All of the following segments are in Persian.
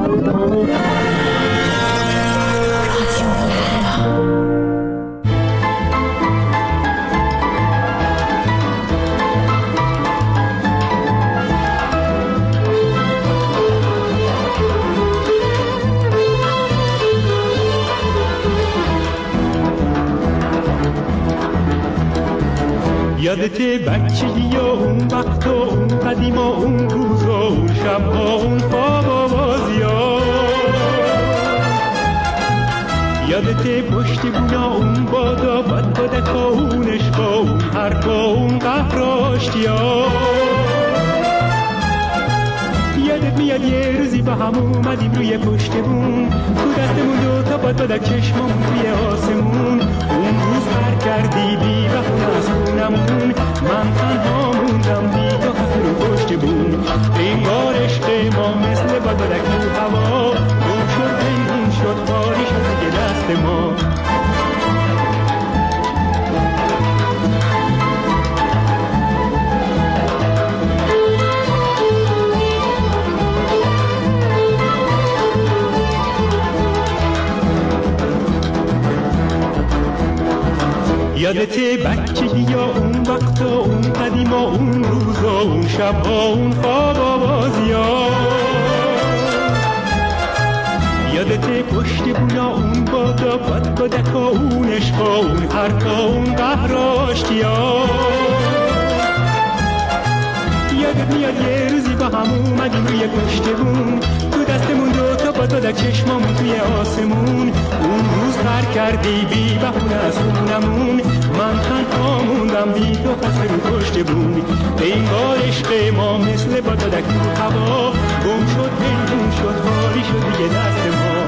یادته بچگی و اون وقت و اون قدیم و اون روز و اون شب و اون خواب و بازی ها، یادته پشت بونا اون بادا بد بدک و اون عشق و اون حرف و اون قهر و آشتی ها. یادت میاد یه روزی با هم اومدیم روی پشت بون، تو دستمون دوتا باد بدک چشممون توی آسمون. اون روز پر کردی بی بهونه از خونمون، من تنها موندم بی تو خفه رو پشت بون. انگار عشق ما مثل باد بدک تو هوا، گم شد پنهون شد خالی شد دیگه دست ما. یادته بچگی یا اون وقت و اون قدیم و اون روز و اون شب و اون خواب و بازی ها، یادته پشت بونا اون بادا بد بدک و اون عشق و اون حرف و اون قهر و آشتی ها. یادت میاد یه روزی با هم اومدیم روی پشت بون، تو دستمون دوتا باد بدک چشممون توی آسمون. اون روز پر کردی بی بهونه از خونمون، من تنها موندم بی تو خسته رو پشت بون. انگار عشق ما مثل باد بدک تو هوا، گم شد پنهون شد خالی شد دیگه دست ما.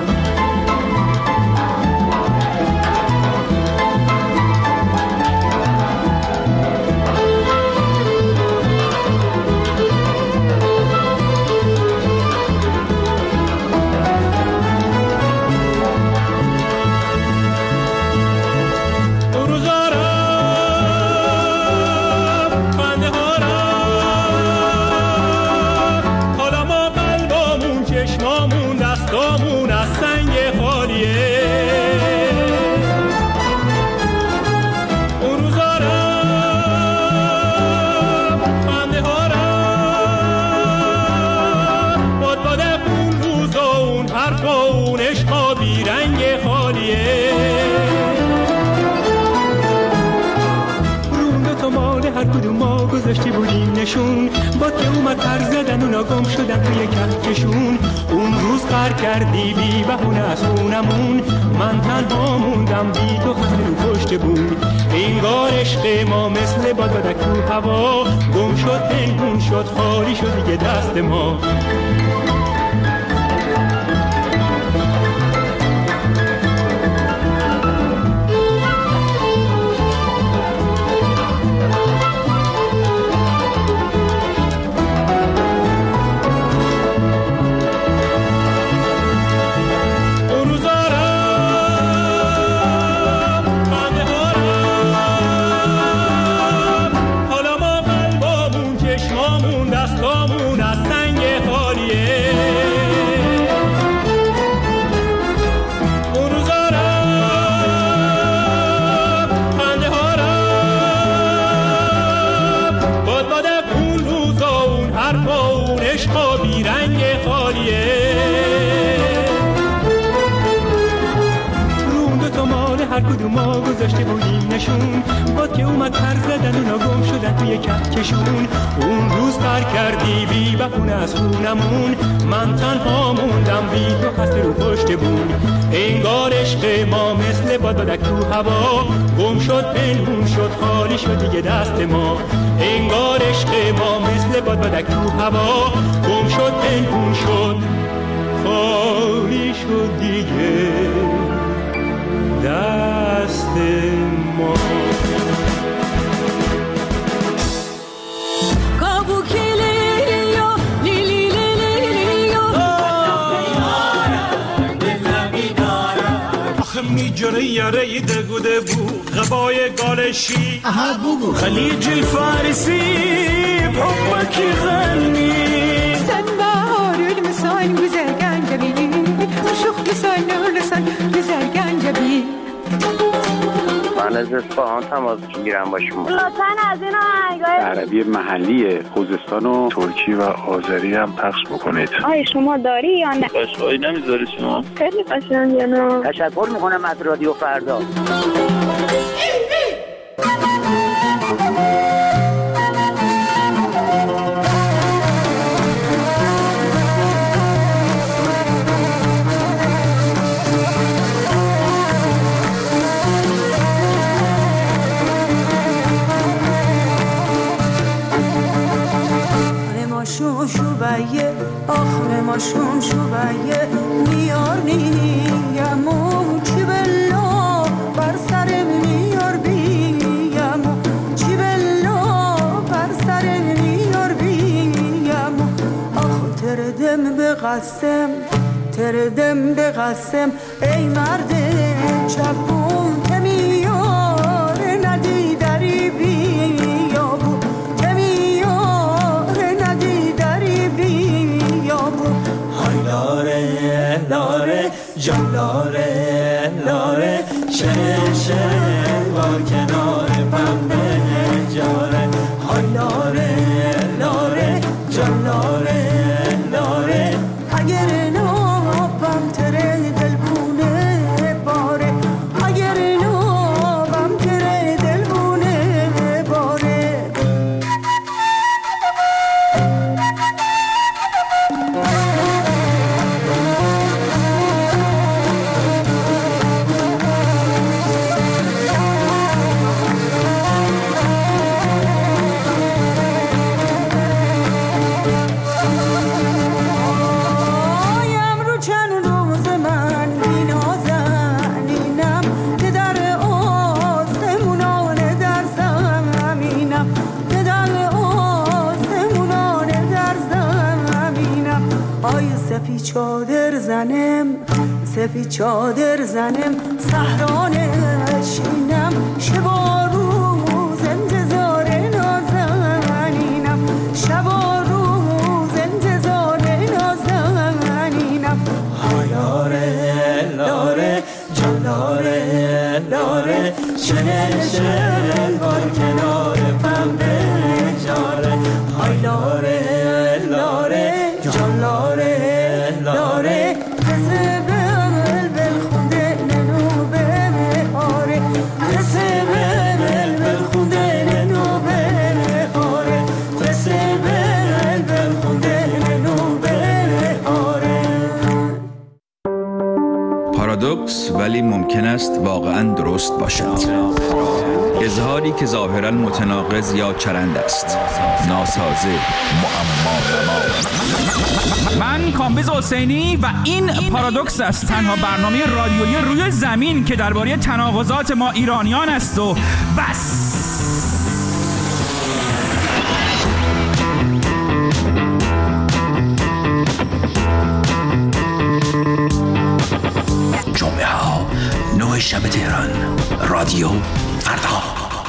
گذاشتی بودیم نشون، با که اومد پر زدن اونا گم شدن توی کهکشون. اون روز پر کردی بی بهونه از خونمون، من تنها موندم بی تو خسته رو پشت بون. انگار عشق ما مثل باد بدک تو هوا، گم شد پنهون شد خالی شد دیگه دست ما. ما گذاشته بودیم نشون، با که اومد پر زدن اونا گم شدن توی کهکشون. اون روز پر کردی بی بهونه از خونمون، من تنها موندم بی تو خسته رو پشت بون. انگار عشق ما مثل باد بدک تو هوا، گم شد پنهون شد خالی شد دیگه دست ما. انگار عشق ما مثل باد بدک تو هوا، گم شد پنهون شد خالی شد دیگه دست ما. میجره یره دگوده بو غبای گالشی خلیج الفارسی بحبك يغني سنبار المساين وزاقان جميل من بزرگنجبی. من از اصفهان تماس میگیرم با شما. لطفاً از این آهنگای عربی محلی خوزستان و ترکی و آذری هم پخش بکنید. آیا شما داری یا نه؟ قشقایی نمیذاری شما؟ خیلی قشنگه. نه تشکر میکنم از رادیو فردا. شوبایه آخر ماشون شوبایه میار نیامو چی بلا بر سرم میار بیامو چی بلا بر سرم میار بیامو آخ تردم به قسم ای مرد چپون تمیار ندی دری بیابو لاره لاره جان لاره لاره شهر با کنار پنبه جاره های لاره لاره جان لاره لاره اگر نابم تره دلبونه باره اگر نابم تره دلبونه باره سفید چادر زنم سهران شینم شب و روز انتظار نازنینم شب و روز انتظار نازنینم لاره لاره جان لاره لاره شهر با کنار پنبه جاره های لاره لاره جان لاره لاره پارادوکس ولی ممکن است واقعاً درست باشد. اظهاری که ظاهراً متناقض یا چرند است. ناسازه، معما. من کامبیز حسینی و این پارادوکس است، تنها برنامه رادیویی روی زمین که درباره تناقضات ما ایرانیان است و بس. جمعه ها 9 شب تهران، رادیو فردا.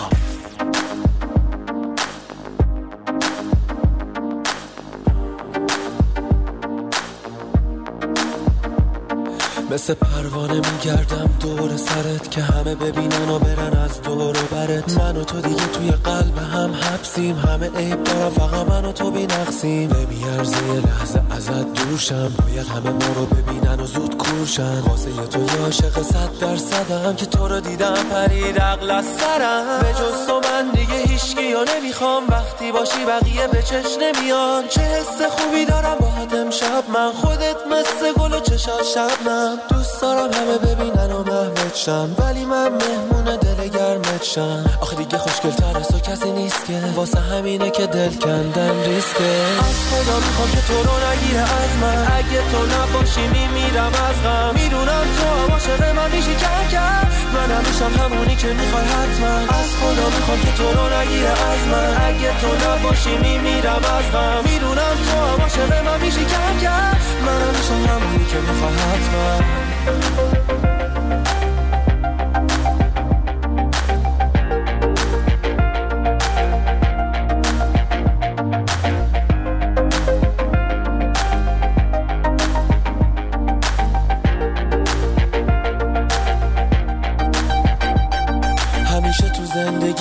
مثل پروانه میگردم دور سرت که همه ببینن و برن از دور و برت. من و تو دیگه توی قلب هم حبسیم، همه عیب دارم فقط من و تو بی‌نقصیم. نمیارزه یه لحظه ازت دورشم، باید همه ما رو ببینن و زود کورشن. واسه تو یه عاشق 100% که تو رو دیدم پرید عقل از سرم. به جز تو من دیگه هیچکی رو نمیخوام، وقتی باشی بقیه به چش نمیان. چه حس خوبی دارم باهات امشب من، خودت مثل گل و چشات شبنم. دوست دارم همه ببینن و محوت شن، ولی من مهمون دل گرمت شن. آخه دیگه خوشگل‌تر از تو کسی نیست که، واسه همینه که دل کندن ریسکه. از خدا میخوام که تو رو نگیره از من، اگه تو نباشی میمیرم از غم. میدونم تو هم عاشق من میشی کم، منم میشم همونی که میخوای حتما. از خدا میخوام که تو رو نگیره از من، اگه تو نباشی میمیرم از غم. میدونم تو هم عاشق من میشی کم، منم میشم همونی که میخوای حتما.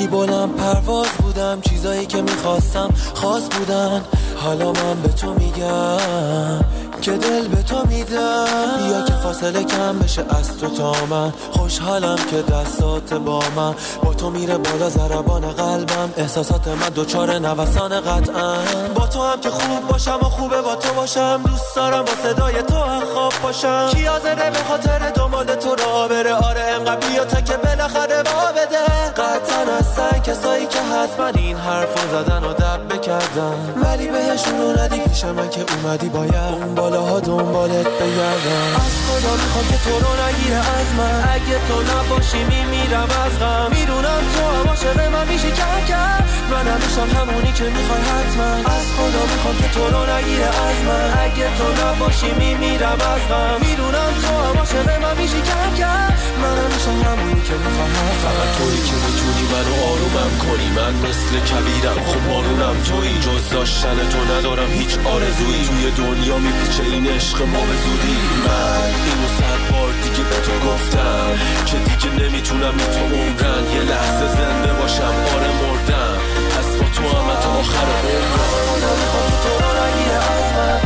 بلند پرواز بودم، چیزایی که میخواستم خاص بودن. حالا من به تو میگم که دل به تو میدم، بیا که فاصله کم بشه از تو تا من. خوشحالم که دستات با من، با تو میره بالا ضربان قلبم. احساسات من دوچار نوسان قطعا. با تو هم که خوب باشم و خوبه با تو باشم. دوست دارم با صدای تو هم خواب باشم. کی حاضره به خاطر دنبال تو را بره؟ آره انقدر بیا تا که بالاخره وا بده. قطعا هستن کسایی که حتما این حرفو زدن و دب بکردن، ولی بهشون رو ندی پیش من که اومدی باید اون بالاها دنبالت بگردم. از خدا میخوام که تو رو نگیره از من، اگه تو نباشی میمیرم از غم. میدونم تو هم عاشق من میشی کم کم، من همیشم همونی که میخوای حتما. از خدا میخوام که تو رو نگیره از من، اگه تو نباشی میمیرم از غم. میدونم تو هم عاشق من میشی کم کم، من همیشم همونی که میخوای حتما. فقط تویی که میتونی منو آرومم کنی، من مثل کبیرم خب مارونم تویی. جز داشتن تو ندارم هیچ آرزویی، توی دنیا میپیچه این عشق ما به زودی. من اینو 100 بار دیگه به تو گفتم که دیگه نمیتونم بی تو عمرن یه لحظه زنده باشم. آره مردم پس با تو هم تا آخر عمرم. خدا میخوام تو رو نگیره از من.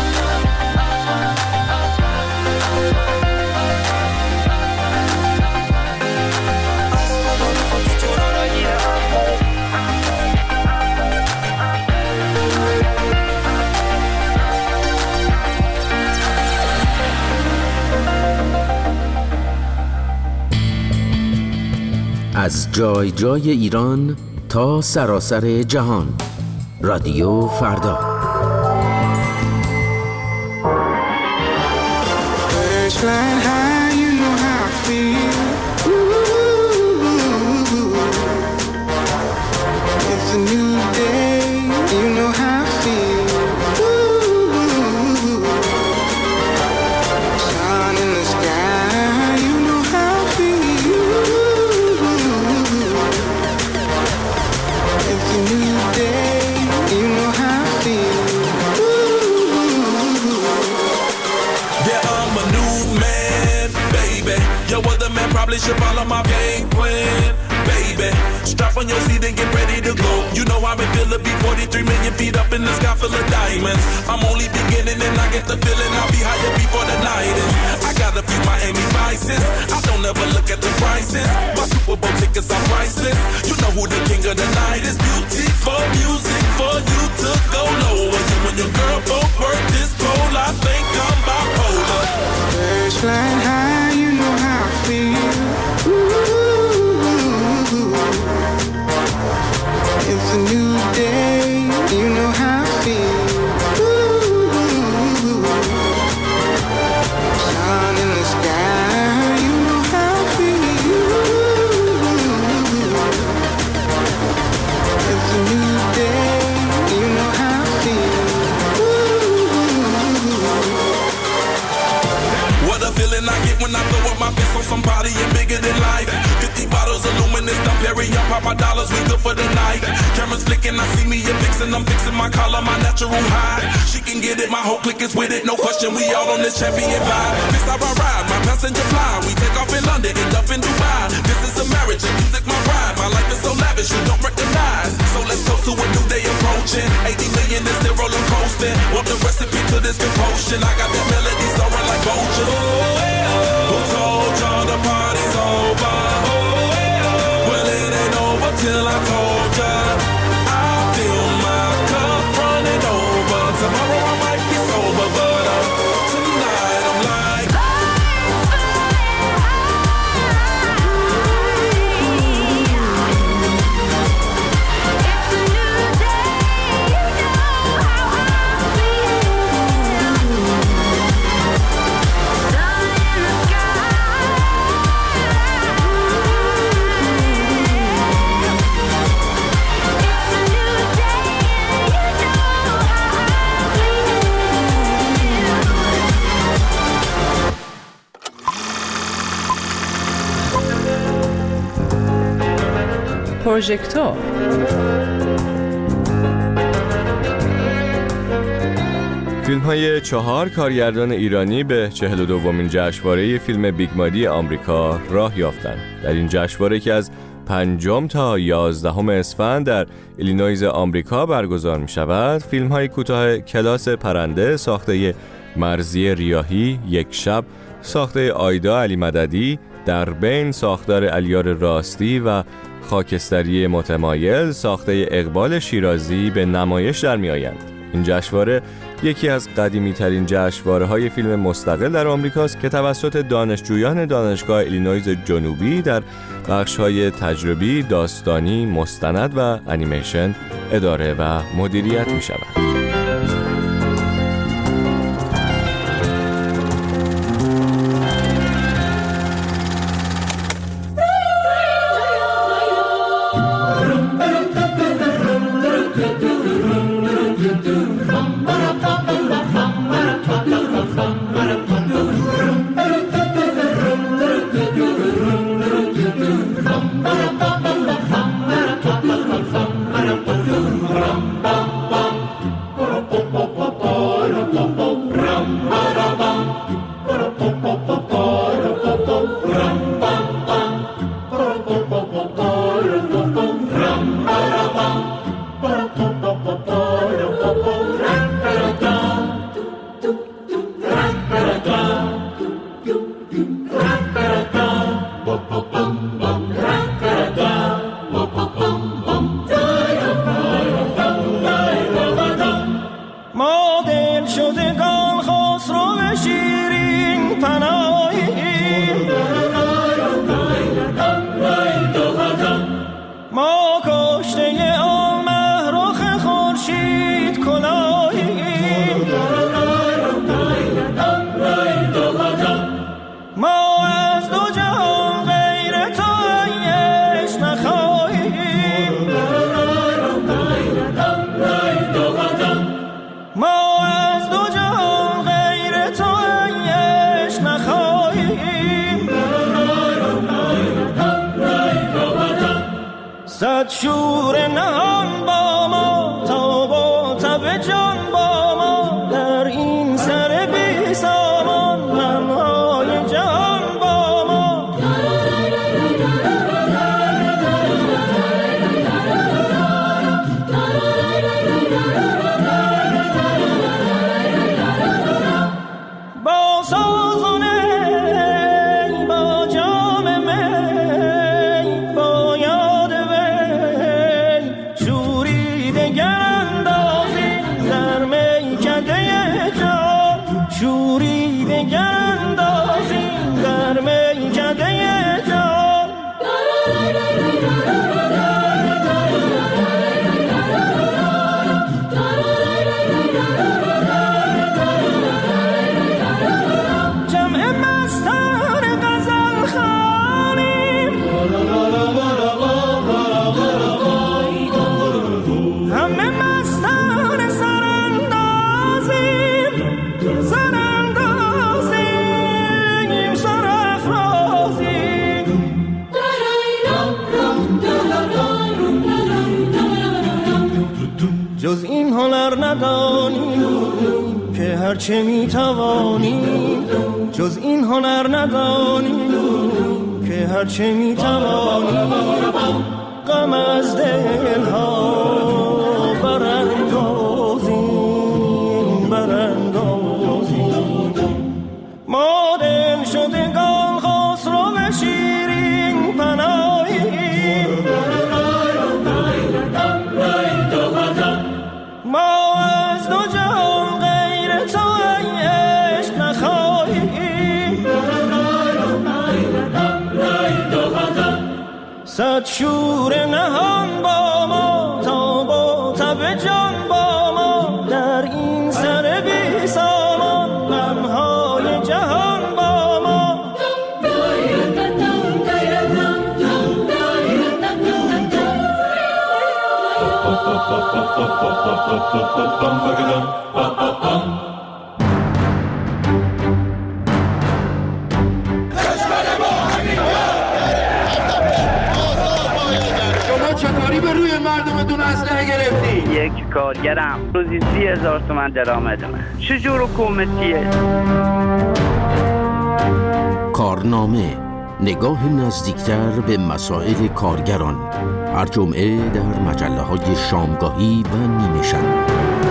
از جای جای ایران تا سراسر جهان، رادیو فردا. Probably should follow my game plan, baby. Strap on your seat and get ready to go. You know I've been feeling be 43 million feet up in the sky full of diamonds. I'm only beginning and I get the feeling I'll be higher before the night is. I got a few Miami Vices, I don't ever look at the prices. My Super Bowl tickets are priceless. You know who the king of the night is. Beautiful music for you to go lower. You and your girl both work this pole. I think I'm bipolar. Birds flying high, you know how I feel. Ooh, it's a new day, you know how I feel. Ooh, sun in the sky, you know how I feel. It's a new day, you know how I feel. What a feeling I get when I throw up my fist on somebody and bigger than life. 50 bottles of luminous, dump Perry, I pop my dollars, we good for the night. Cameras flicking, I see me and fixing, I'm fixing my collar, my natural high. She can get it, my whole clique is with it, no question, we all on this champion vibe. This how I ride, my passenger fly, we take off in London, end up in Dubai. This is a marriage, and music my ride, my life is so lavish, you don't recognize. So let's toast to a new day approaching, 80 million is still rolling coasting. Want the recipe to this compotion, I got that melody soaring like vultures. Who told y'all the party's over? Well, it ain't over till I told ya. I feel my cup running over. Tomorrow I might be sober, but tonight I'm like پروژکتور. فیلم‌های 4 کارگردان ایرانی به 42مین جشنواره فیلم بیگ مادی آمریکا راه یافتند. در این جشنواره که از 5 تا 11 اسفند در ایلینویز آمریکا برگزار می شود. فیلم های کوتاه کلاس پرنده ساخته مرضیه ریاحی، یک شب ساخته آیدا علی مددی، در بین ساختار علیار راستی و خاکستری متمایل ساخته اقبال شیرازی به نمایش در می آیند. این جشنواره یکی از قدیمی ترین جشنواره‌های فیلم مستقل در آمریکاست که توسط دانشجویان دانشگاه ایلینویز جنوبی در بخش‌های تجربی، داستانی، مستند و انیمیشن اداره و مدیریت می‌شود. صد شور نهان با ما تا با تب جان با ما در این سر بی سامان غمهای جهان با ما با سازونه با جام می با یاد وی شوری دگر اندازی در میکده جان شوری دگر اندازی در میکده جان جمع مستان غزل خوانیم همه مستان سراندازیم سرافرازیم جز این هنر ندانیم که هرچه میتوانیم جز این هنر ندانیم که هرچه میتوانیم غم از دلها براندازیم ما دل شدگان خسرو شیرین پناهیم ما از دو جهان غیر تو عشق نخواهیم صد شور نهان با ما تا با تب جان با ما در این سر بی سامان غمهای جهان با ما شما چطوری به روی مردمتون اسلحه گرفتی؟ یک کارگرم روزی 30,000 تومان درآمد من. چجور حکومتیه؟ کارنامه نگاه نزدیکتر به مسائل کارگران، هر جمعه در مجله‌های شامگاهی و نیمه شب.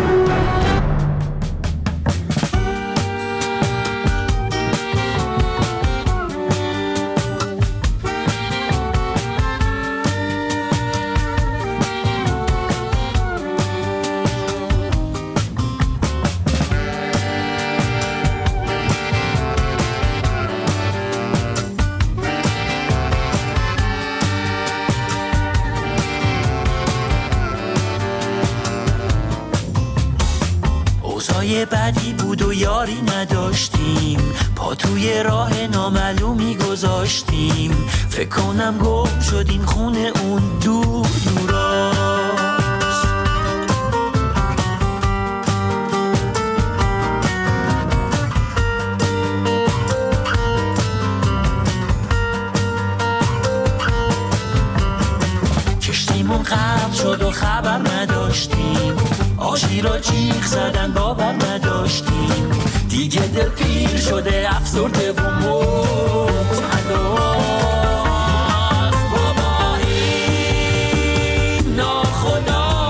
بدی بود و یاری نداشتیم، پا توی راه نامعلومی گذاشتیم، فکر کنم گم شدیم خونه اون دور دوراست. کشتیمون غرق شد و خبر نداشتیم، آشی را جیغ زدن باور نداشتیم، دیگه دل پیر شده افسرده و مبتلا. بابا این ناخدا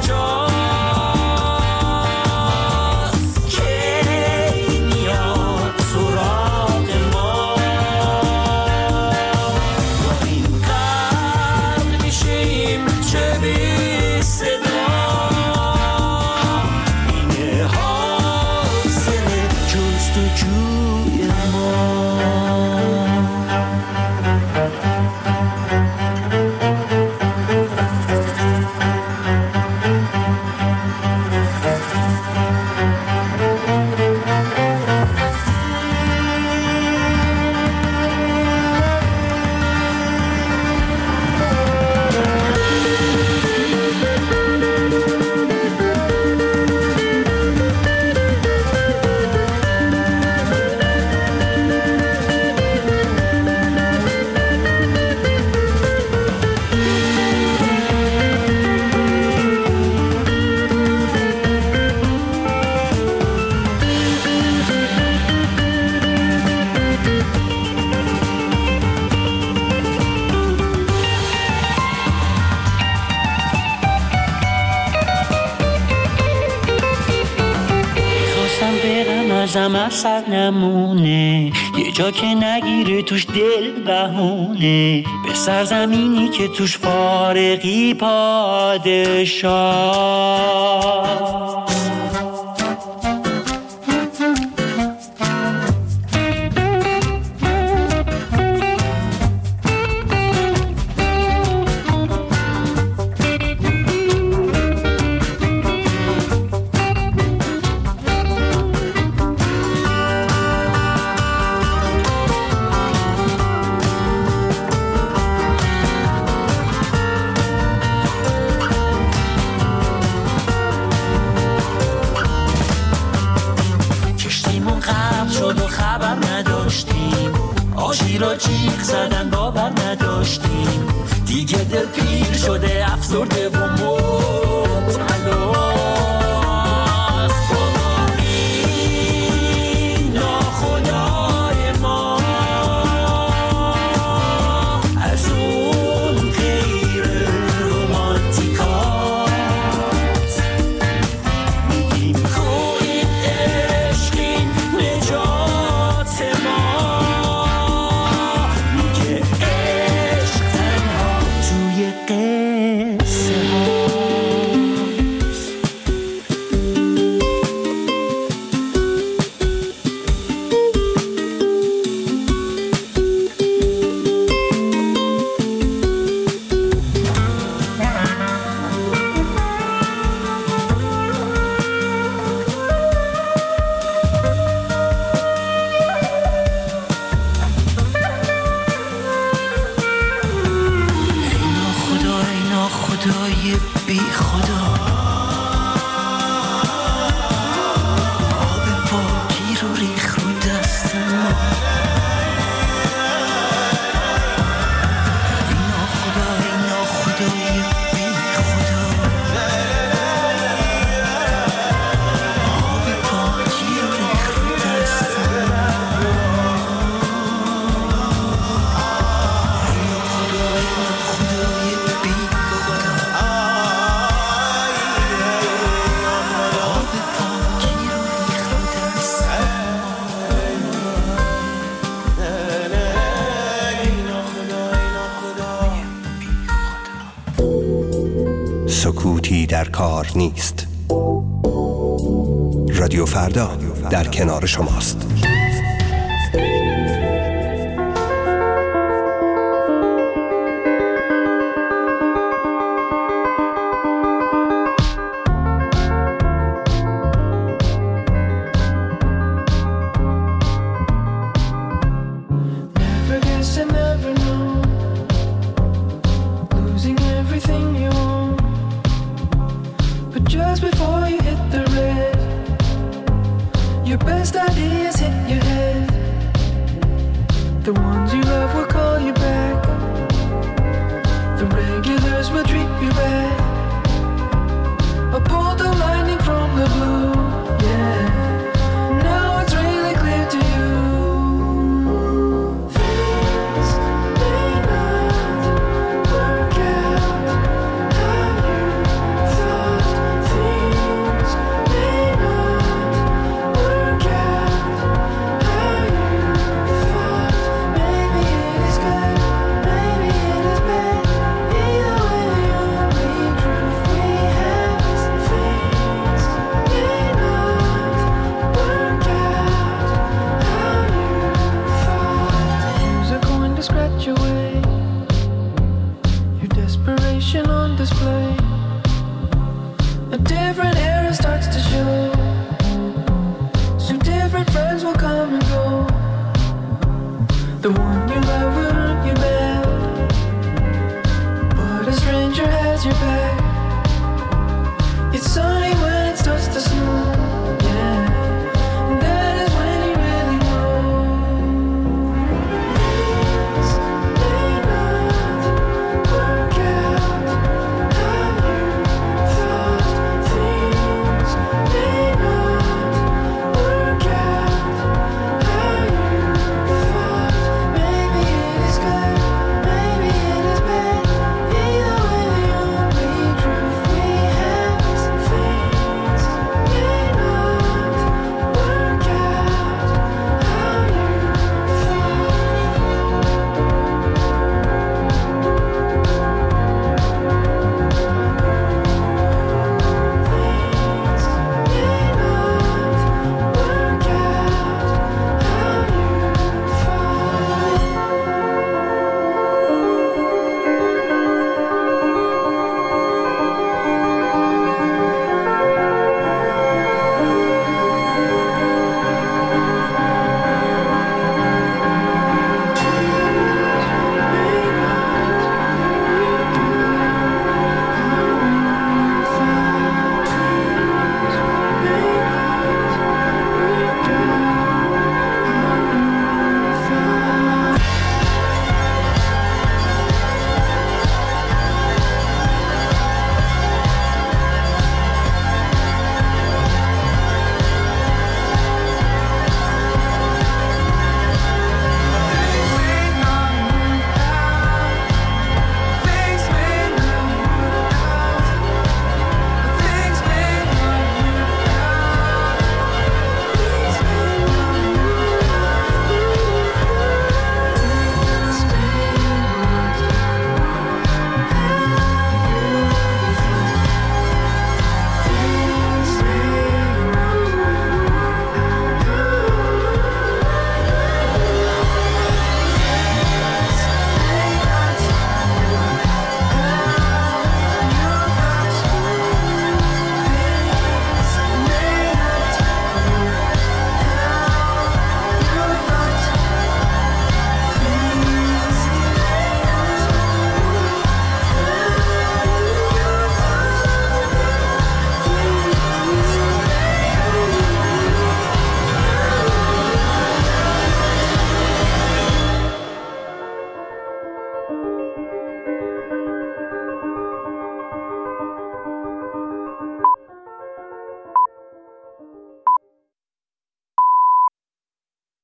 کجاست که میاد سراغ ما؟ با این قرد میشیم چه بی صدا. ازم اثر نمونه، یه جا که نگیره توش دل بهونه، به سرزمینی که توش فارغی پادشاه. جیغ زدن باور نداشتیم، دیگه دل پیر شده افسرده و مبتلا. خدای بی خدا، آب پاکی رو ریخ رو دست ما. اینا خدای بی خدا، آب پاکی رو ریخ رو دست ما. در کار نیست. رادیو فردا در کنار شماست.